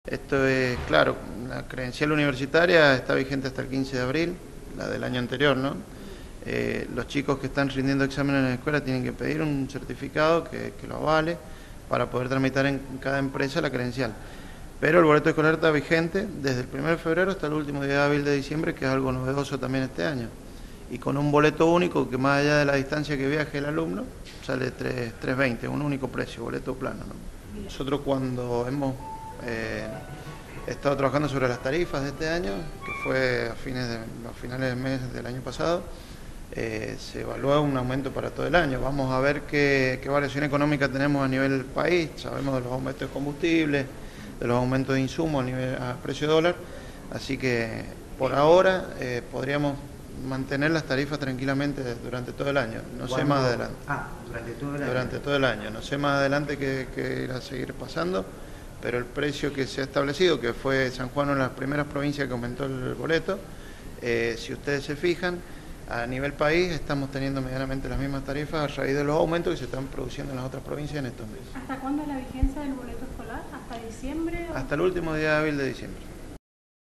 Esto es, claro, la credencial universitaria está vigente hasta el 15 de abril, la del año anterior, ¿no? Los chicos que están rindiendo exámenes en la escuela tienen que pedir un certificado que lo avale para poder tramitar en cada empresa la credencial. Pero el boleto escolar está vigente desde el 1 de febrero hasta el último día hábil de diciembre, que es algo novedoso también este año. Y con un boleto único que, más allá de la distancia que viaje el alumno, sale 3.20, un único precio, boleto plano, ¿no? Nosotros cuando hemos he estado trabajando sobre las tarifas de este año, que fue a finales del mes del año pasado. Se evalúa un aumento para todo el año. Vamos a ver qué variación económica tenemos a nivel del país. Sabemos de los aumentos de combustible, de los aumentos de insumos a precio dólar. Así que por ahora podríamos mantener las tarifas tranquilamente durante todo el año. No sé más adelante. Durante todo el año. Durante todo el año. No sé más adelante qué irá a seguir pasando, pero el precio que se ha establecido, que fue San Juan una de las primeras provincias que aumentó el boleto, si ustedes se fijan, a nivel país estamos teniendo medianamente las mismas tarifas a raíz de los aumentos que se están produciendo en las otras provincias en estos meses. ¿Hasta cuándo es la vigencia del boleto escolar? ¿Hasta diciembre? Hasta el último día hábil de diciembre.